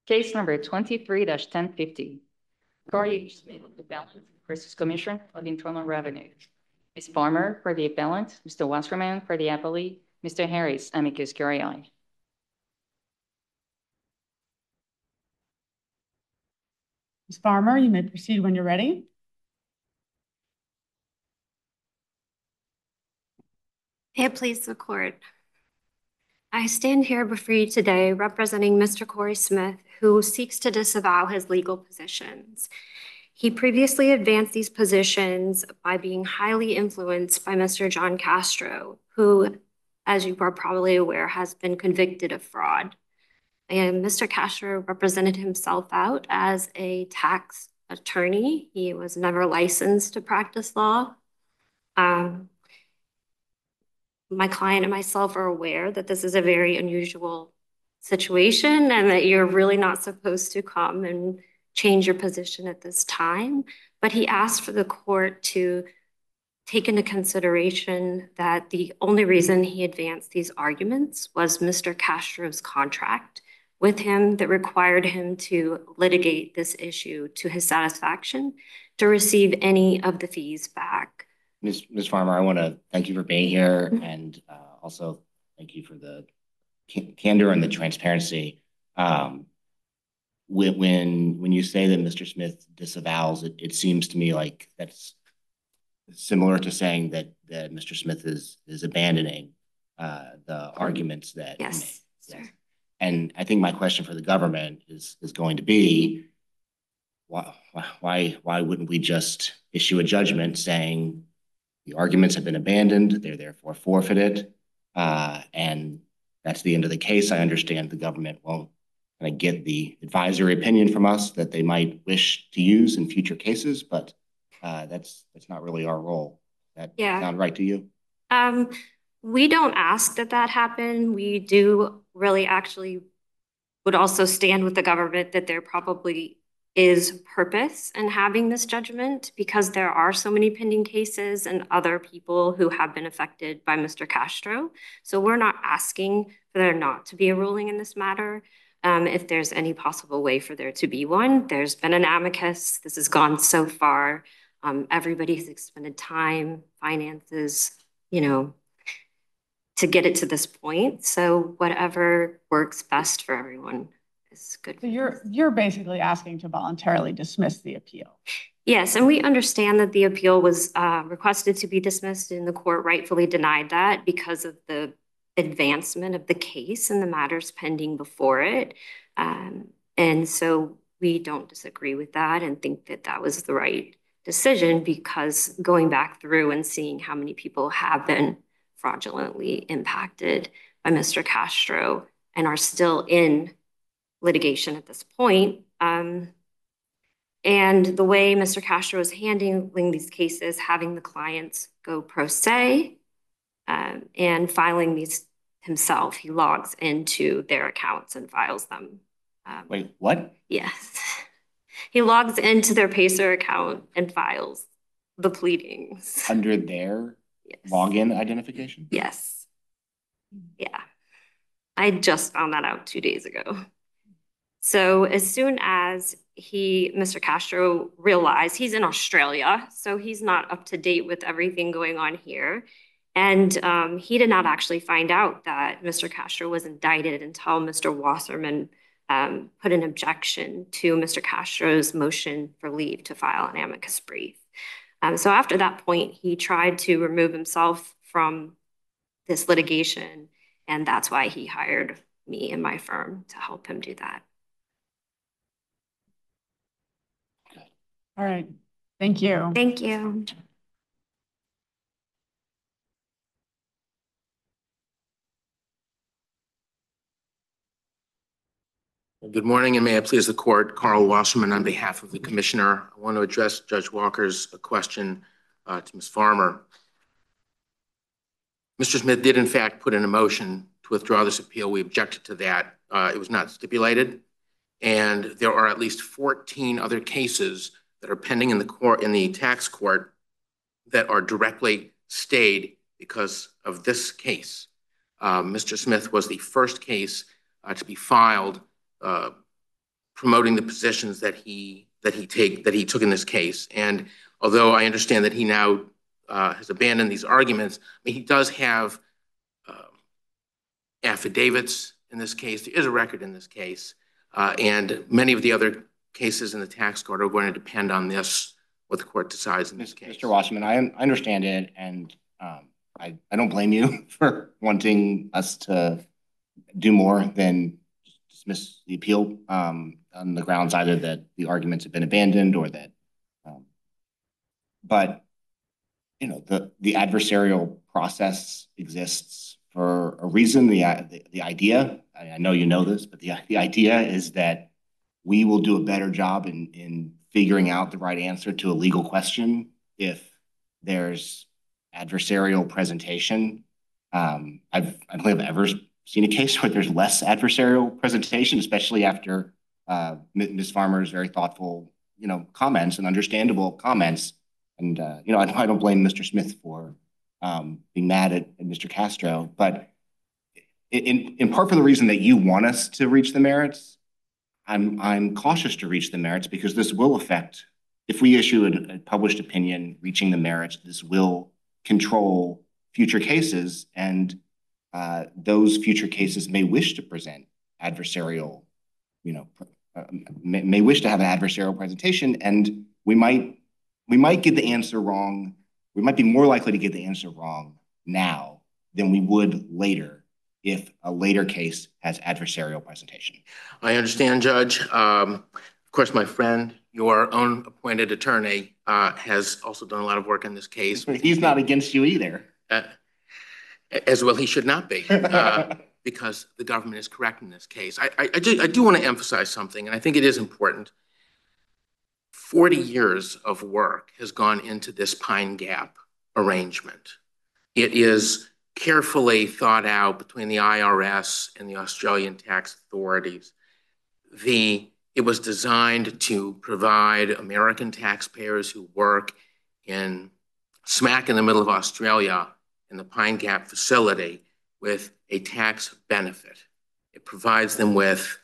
Case number 23-1050. Corey Smith, appellant versus Commissioner of Internal Revenue. Ms. Farmer for the appellant, Mr. Wasserman for the appellee, Mr. Harris, amicus curiae. Ms. Farmer, you may proceed when you're ready. May it please the court. I stand here before you today representing Mr. Corey Smith, who seeks to disavow his legal positions. He previously advanced these positions by being highly influenced by Mr. John Castro, who, as you are probably aware, has been convicted of fraud. And Mr. Castro represented himself out as a tax attorney. He was never licensed to practice law. My client and myself are aware that this is a very unusual situation and that you're really not supposed to come and change your position at this time. But he asked for the court to take into consideration that the only reason he advanced these arguments was Mr. Castro's contract with him that required him to litigate this issue to his satisfaction to receive any of the fees back. Ms. Farmer, I want to thank you for being here and also thank you for the candor and the transparency. When you say that Mr. Smith disavows, it seems to me like that's similar to saying that Mr. Smith is abandoning the arguments that yes, he made. sir. Yes. And I think my question for the government is going to be, why wouldn't we just issue a judgment saying the arguments have been abandoned, they're therefore forfeited, and that's the end of the case? I understand the government won't kind of get the advisory opinion from us that they might wish to use in future cases, but that's not really our role. That sound right to you? We don't ask that happen. We do really actually would also stand with the government that there probably is purpose in having this judgment because there are so many pending cases and other people who have been affected by Mr. Castro. So we're not asking for there not to be a ruling in this matter. If there's any possible way for there to be one, there's been an amicus. This has gone so far. Everybody's expended time, finances, to get it to this point. So whatever works best for everyone is good. So you're basically asking to voluntarily dismiss the appeal. Yes, and we understand that the appeal was requested to be dismissed and the court rightfully denied that because of the advancement of the case and the matters pending before it. And so we don't disagree with that and think that that was the right decision because going back through and seeing how many people have been fraudulently impacted by Mr. Castro and are still in litigation at this point. And the way Mr. Castro is handling these cases, having the clients go pro se and filing these himself, he logs into their accounts and files them. Wait, what? Yes. He logs into their Pacer account and files the pleadings. Under their login identification? Yes. Yeah. I just found that out 2 days ago. So as soon as Mr. Castro realized he's in Australia, so he's not up to date with everything going on here. And he did not actually find out that Mr. Castro was indicted until Mr. Wasserman put an objection to Mr. Castro's motion for leave to file an amicus brief. So after that point, he tried to remove himself from this litigation, and that's why he hired me and my firm to help him do that. All right. Thank you. Thank you. Good morning, and may it please the court. Carl Wasserman on behalf of the commissioner. I want to address Judge Walker's question to Ms. Farmer. Mr. Smith did, in fact, put in a motion to withdraw this appeal. We objected to that. It was not stipulated, and there are at least 14 other cases that are pending in the tax court that are directly stayed because of this case. Mr. Smith was the first case to be filed promoting the positions that he took in this case. And although I understand that he now has abandoned these arguments, I mean, he does have affidavits in this case. There is a record in this case, and many of the other cases in the tax court are going to depend on this, what the court decides in this case. Mr. Wasserman, I understand it, and I don't blame you for wanting us to do more than dismiss the appeal on the grounds either that the arguments have been abandoned or that, but you know, the adversarial process exists for a reason. The idea, I know you know this, but the idea is that we will do a better job in figuring out the right answer to a legal question if there's adversarial presentation. I don't think I've ever seen a case where there's less adversarial presentation, especially after Ms. Farmer's very thoughtful, you know, comments and understandable comments. And you know, I don't blame Mr. Smith for being mad at Mr. Castro, but in part for the reason that you want us to reach the merits, I'm cautious to reach the merits because this will affect, if we issue a published opinion reaching the merits, this will control future cases, and those future cases may wish to present adversarial, you know, may wish to have an adversarial presentation, and we might get the answer wrong. We might be more likely to get the answer wrong now than we would later if a later case has adversarial presentation. I understand, Judge. Of course, my friend, your own appointed attorney, has also done a lot of work in this case. He's not against you either. As well, he should not be, because the government is correct in this case. I do want to emphasize something, and I think it is important. 40 years of work has gone into this Pine Gap arrangement. It is carefully thought out between the IRS and the Australian tax authorities. It was designed to provide American taxpayers who work smack in the middle of Australia in the Pine Gap facility with a tax benefit. It provides them with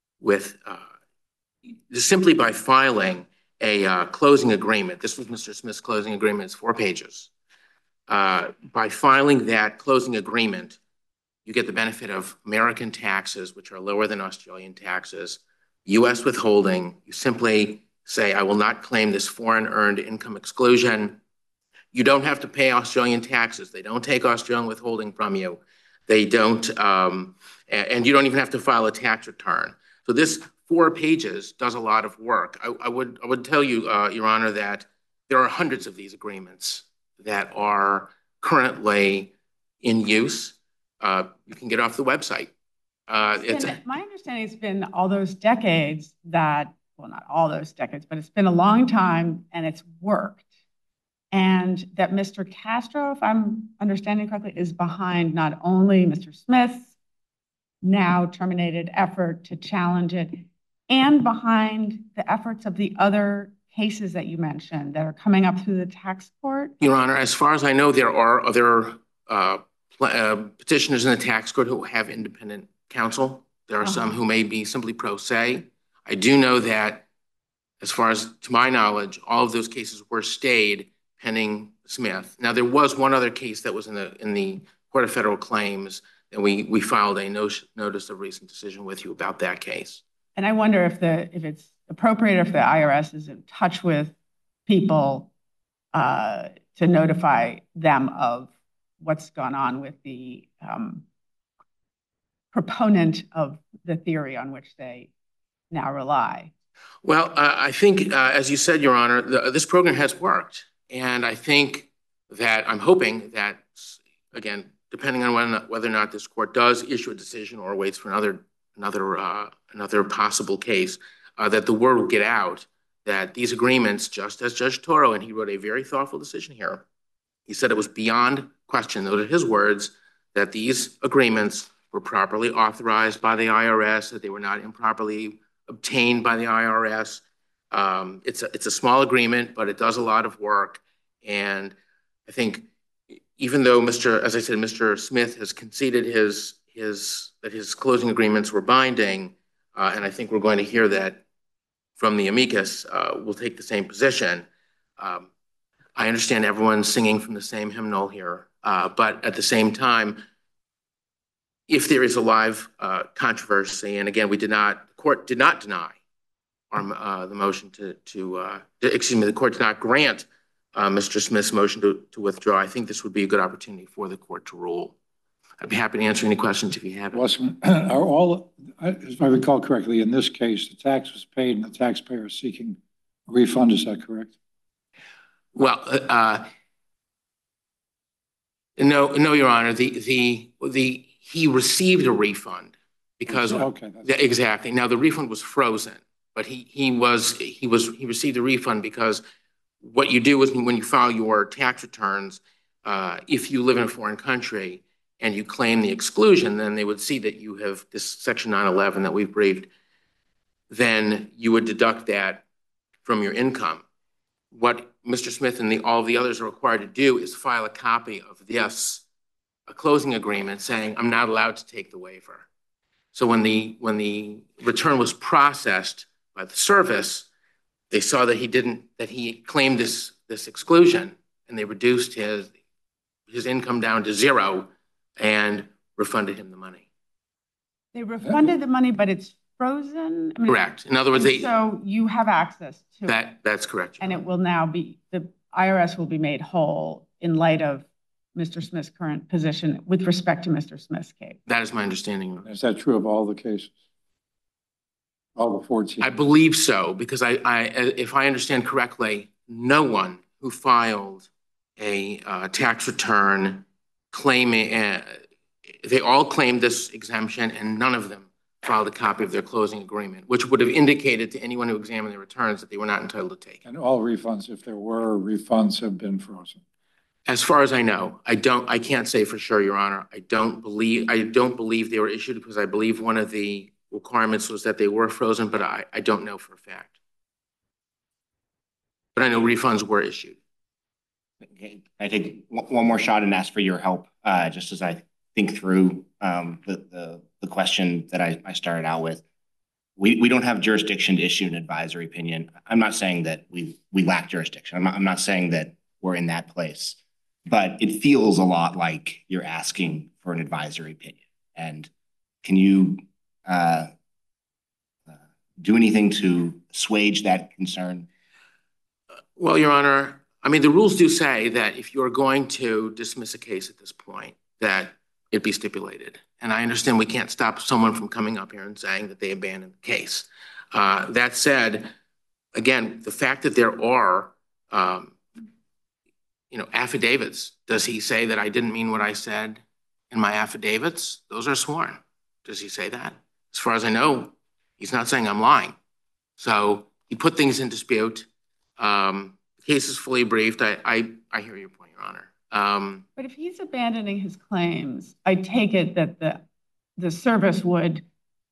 simply by filing a closing agreement. This was Mr. Smith's closing agreement. It's 4 pages. By filing that closing agreement, you get the benefit of American taxes, which are lower than Australian taxes, U.S. withholding. You simply say, I will not claim this foreign earned income exclusion. You don't have to pay Australian taxes. They don't take Australian withholding from you. They don't, and you don't even have to file a tax return. So this 4 pages does a lot of work. I would tell you, Your Honor, that there are hundreds of these agreements that are currently in use. You can get off the website. My understanding has been all those decades that, well, not all those decades, but it's been a long time and it's worked. And that Mr. Castro, if I'm understanding correctly, is behind not only Mr. Smith's now terminated effort to challenge it, and behind the efforts of the other cases that you mentioned that are coming up through the tax court? Your Honor, as far as I know, there are other petitioners in the tax court who have independent counsel. There are some who may be simply pro se. I do know that, as far as to my knowledge, all of those cases were stayed pending Smith. Now, there was one other case that was in the Court of Federal Claims, and we filed a notice of recent decision with you about that case. And I wonder if it's appropriate if the IRS is in touch with people to notify them of what's gone on with the proponent of the theory on which they now rely. Well, I think, as you said, Your Honor, this program has worked. And I think that I'm hoping that, again, depending on whether or not this court does issue a decision or waits for another possible case, that the word will get out that these agreements, just as Judge Toro, and he wrote a very thoughtful decision here, he said it was beyond question, those are his words, that these agreements were properly authorized by the IRS, that they were not improperly obtained by the IRS. It's a small agreement, but it does a lot of work. And I think even though as I said, Mr. Smith has conceded that his closing agreements were binding, and I think we're going to hear that from the amicus will take the same position. I understand everyone's singing from the same hymnal here, but at the same time, if there is a live controversy, and again, the court did not deny the motion the court did not grant Mr. Smith's motion to withdraw. I think this would be a good opportunity for the court to rule. I'd be happy to answer any questions if you have any. Are all, if I recall correctly, in this case, the tax was paid and the taxpayer is seeking a refund, is that correct? Well, no, Your Honor. He received a refund because exactly. Now the refund was frozen, but he received a refund because what you do is when you file your tax returns, if you live in a foreign country and you claim the exclusion, then they would see that you have this Section 911 that we've briefed. Then you would deduct that from your income. What Mr. Smith and all the others are required to do is file a copy of this, a closing agreement saying, I'm not allowed to take the waiver. So when the return was processed by the service, they saw that he claimed this exclusion, and they reduced his income down to zero and refunded him the money. They refunded the money, but it's frozen? Correct. In other words, so you have access to it. That's correct. And it will now be, the IRS will be made whole in light of Mr. Smith's current position with respect to Mr. Smith's case. That is my understanding. Is that true of all the cases? All the 14? I believe so, because if I understand correctly, no one who filed a tax return claiming, they all claimed this exemption, and none of them filed a copy of their closing agreement, which would have indicated to anyone who examined their returns that they were not entitled to take. And all refunds, if there were refunds, have been frozen. As far as I know, I can't say for sure, Your Honor. I don't believe they were issued because I believe one of the requirements was that they were frozen, but I don't know for a fact. But I know refunds were issued. Okay. I take one more shot and ask for your help, just as I think through the question that I started out with. We don't have jurisdiction to issue an advisory opinion. I'm not saying that we lack jurisdiction. I'm not saying that we're in that place, but it feels a lot like you're asking for an advisory opinion. And can you do anything to assuage that concern? Well, Your Honor, I mean, the rules do say that if you're going to dismiss a case at this point, that it be stipulated. And I understand we can't stop someone from coming up here and saying that they abandoned the case. That said, again, the fact that there are, affidavits, does he say that I didn't mean what I said in my affidavits? Those are sworn. Does he say that? As far as I know, he's not saying I'm lying. So he put things in dispute. The case is fully briefed. I hear your point, Your Honor. But if he's abandoning his claims, I take it that the service would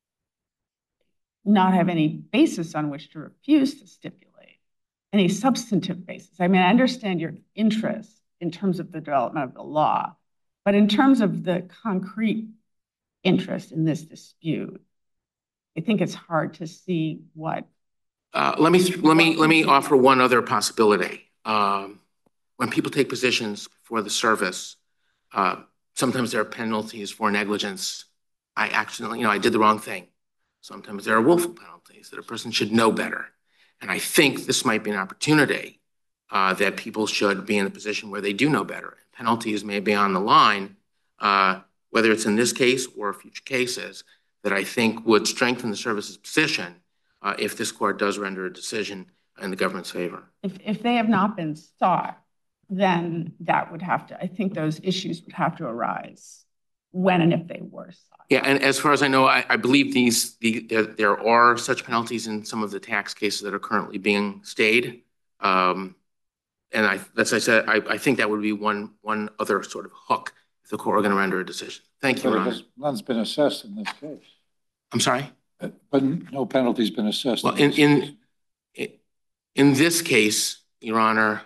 not have any basis on which to refuse to stipulate, any substantive basis. I mean, I understand your interest in terms of the development of the law, but in terms of the concrete interest in this dispute, I think it's hard to see what. Let me offer one other possibility. When people take positions for the service, sometimes there are penalties for negligence. I accidentally, I did the wrong thing. Sometimes there are willful penalties that a person should know better. And I think this might be an opportunity that people should be in a position where they do know better. Penalties may be on the line, whether it's in this case or future cases, that I think would strengthen the service's position if this court does render a decision in the government's favor. If they have not been sought, then that would have to, I think those issues would have to arise when and if they were sought. Yeah, and as far as I know, I believe there are such penalties in some of the tax cases that are currently being stayed. And as I said, I think that would be one other sort of hook if the court were going to render a decision. Thank you, Your Honor. None's been assessed in this case. I'm sorry? But no penalty's been assessed. Well, in this case, Your Honor,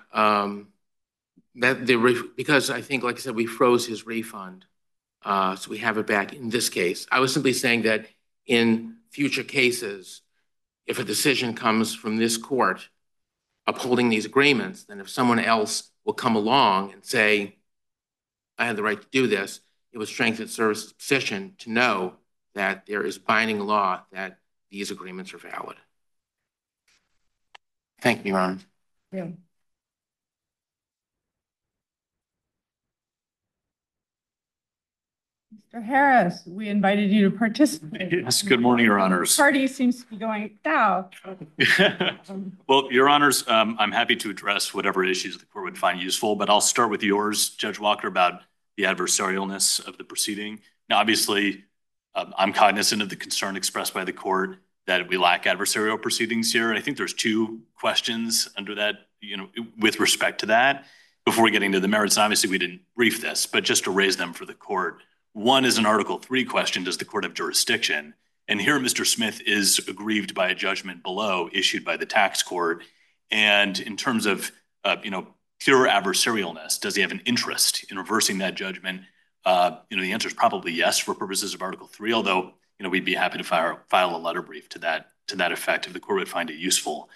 because I think, like I said, we froze his refund, so we have it back in this case. I was simply saying that in future cases, if a decision comes from this court upholding these agreements, then if someone else will come along and say, I have the right to do this, it would strengthen services position to know that there is binding law that these agreements are valid. Thank you, Your Honor. Yeah. Mr. Harris, we invited you to participate. Yes, good morning, Your Honors. Party seems to be going south. Well, Your Honors, I'm happy to address whatever issues the court would find useful, but I'll start with yours, Judge Walker, about the adversarialness of the proceeding. Now, obviously, I'm cognizant of the concern expressed by the court that we lack adversarial proceedings here. And I think there's two questions under that, with respect to that, before getting to the merits. And obviously, we didn't brief this, but just to raise them for the court. One is an Article 3 question, does the court have jurisdiction? And here, Mr. Smith is aggrieved by a judgment below issued by the tax court. And in terms of, pure adversarialness, does he have an interest in reversing that judgment? The answer is probably yes for purposes of Article 3, although, we'd be happy to file a letter brief to that effect if the court would find it useful.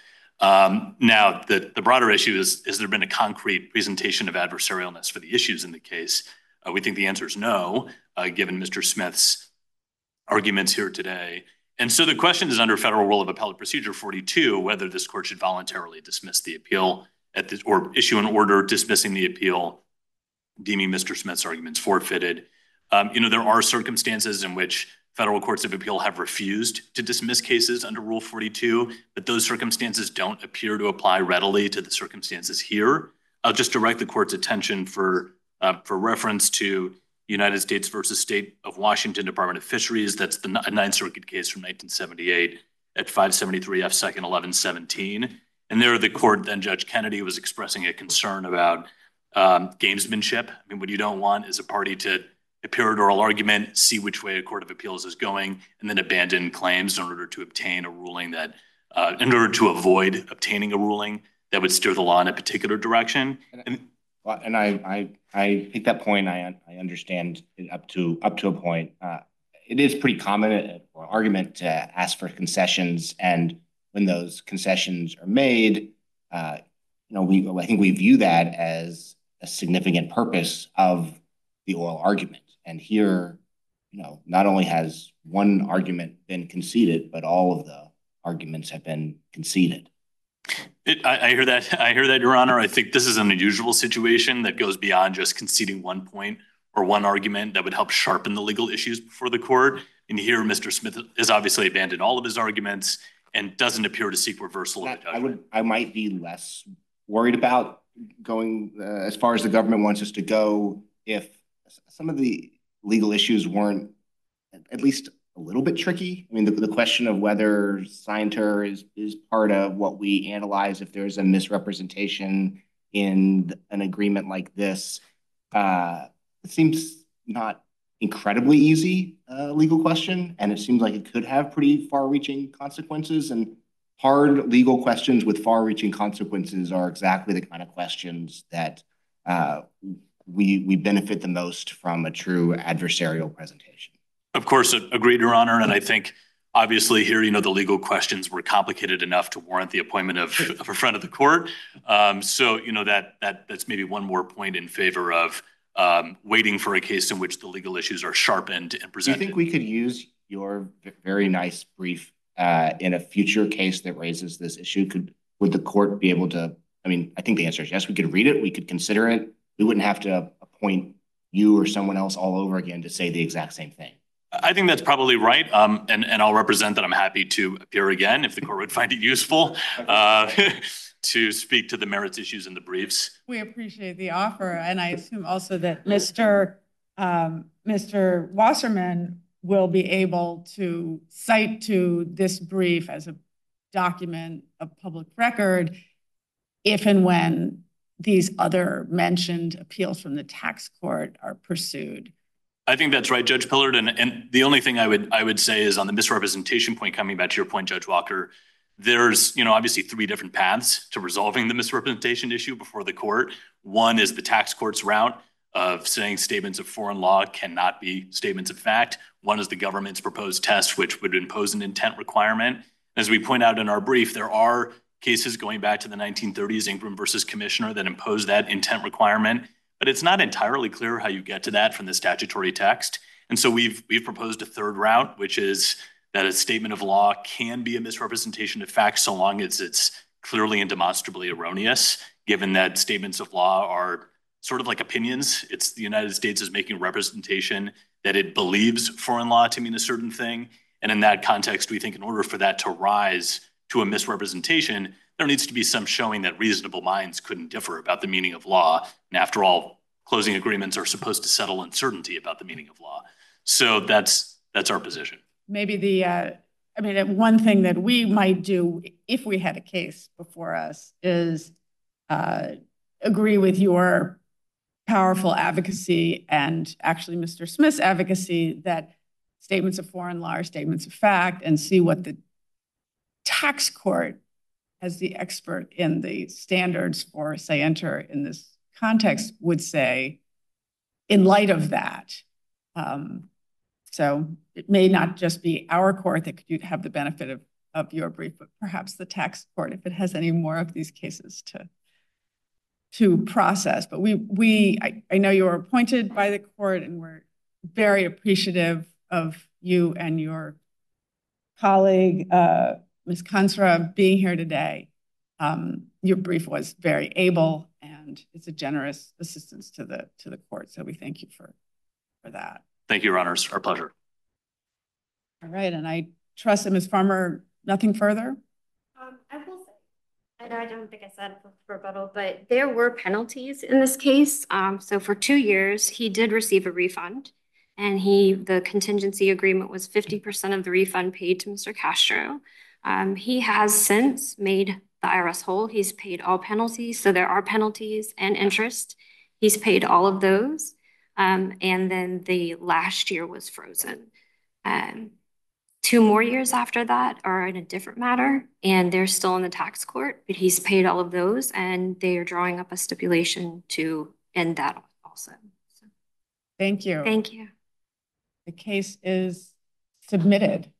Now, the broader issue is there been a concrete presentation of adversarialness for the issues in the case? We think the answer is no, given Mr. Smith's arguments here today. And so the question is under Federal Rule of Appellate Procedure 42, whether this court should voluntarily dismiss the appeal or issue an order dismissing the appeal, deeming Mr. Smith's arguments forfeited. There are circumstances in which federal courts of appeal have refused to dismiss cases under Rule 42, but those circumstances don't appear to apply readily to the circumstances here. I'll just direct the court's attention for reference to United States versus State of Washington Department of Fisheries. That's the Ninth Circuit case from 1978 at 573 F. 2nd 1117. And there the court, then Judge Kennedy, was expressing a concern about gamesmanship. I mean, what you don't want is a party to appear at oral argument, see which way a court of appeals is going, and then abandon claims in order to obtain a ruling that, in order to avoid obtaining a ruling that would steer the law in a particular direction. And I take that point. I understand it up to a point. It is pretty common for argument to ask for concessions, and when those concessions are made, I think we view that as a significant purpose of the oral argument. And here, not only has one argument been conceded, but all of the arguments have been conceded. I hear that, Your Honor. I think this is an unusual situation that goes beyond just conceding one point or one argument that would help sharpen the legal issues before the court. And here, Mr. Smith has obviously abandoned all of his arguments and doesn't appear to seek reversal of the judgment. I might be less worried about going as far as the government wants us to go if some of the legal issues weren't at least a little bit tricky. I mean, the question of whether scienter is part of what we analyze if there's a misrepresentation in an agreement like this, it seems not incredibly easy legal question, and it seems like it could have pretty far-reaching consequences. And hard legal questions with far-reaching consequences are exactly the kind of questions that we benefit the most from a true adversarial presentation. Of course, agreed, Your Honor. And I think obviously here, the legal questions were complicated enough to warrant the appointment of a friend of the court. So, that's maybe one more point in favor of waiting for a case in which the legal issues are sharpened and presented. Do you think we could use your very nice brief in a future case that raises this issue? Would the court be able to, I think the answer is yes, we could read it, we could consider it. We wouldn't have to appoint you or someone else all over again to say the exact same thing. I think that's probably right. And I'll represent that I'm happy to appear again if the court would find it useful to speak to the merits issues in the briefs. We appreciate the offer. And I assume also that Mr. Wasserman will be able to cite to this brief as a document of public record if and when these other mentioned appeals from the tax court are pursued. I think that's right, Judge Pillard. And the only thing I would say is on the misrepresentation point, coming back to your point, Judge Walker, there's obviously three different paths to resolving the misrepresentation issue before the court. One is the tax court's route of saying statements of foreign law cannot be statements of fact. One is the government's proposed test, which would impose an intent requirement. As we point out in our brief, there are cases going back to the 1930s, Ingram versus Commissioner, that impose that intent requirement, but it's not entirely clear how you get to that from the statutory text. And so we've proposed a third route, which is that a statement of law can be a misrepresentation of fact so long as it's clearly and demonstrably erroneous, given that statements of law are sort of like opinions. It's the United States is making a representation that it believes foreign law to mean a certain thing. And in that context, we think in order for that to rise to a misrepresentation, there needs to be some showing that reasonable minds couldn't differ about the meaning of law. And after all, closing agreements are supposed to settle uncertainty about the meaning of law. So that's our position. Maybe one thing that we might do if we had a case before us is agree with your powerful advocacy and actually Mr. Smith's advocacy that statements of foreign law are statements of fact, and see what the tax court, as the expert in the standards for scienter in this context, would say in light of that. So it may not just be our court that could have the benefit of your brief, but perhaps the tax court, if it has any more of these cases to process. But I know you were appointed by the court, and we're very appreciative of you and your colleague, Ms. Kansra, being here today. Your brief was very able, and it's a generous assistance to the court. So we thank you for that. Thank you, Your Honors. Our pleasure. All right, and I trust that Ms. Farmer, nothing further? I will say, I don't think I said it for rebuttal, but there were penalties in this case. So for 2 years, he did receive a refund, and the contingency agreement was 50% of the refund paid to Mr. Castro. He has since made the IRS whole. He's paid all penalties. So there are penalties and interest. He's paid all of those. And then the last year was frozen. 2 more years after that are in a different matter, and they're still in the tax court, but he's paid all of those, and they are drawing up a stipulation to end that also. So, thank you. thank you. The case is submitted.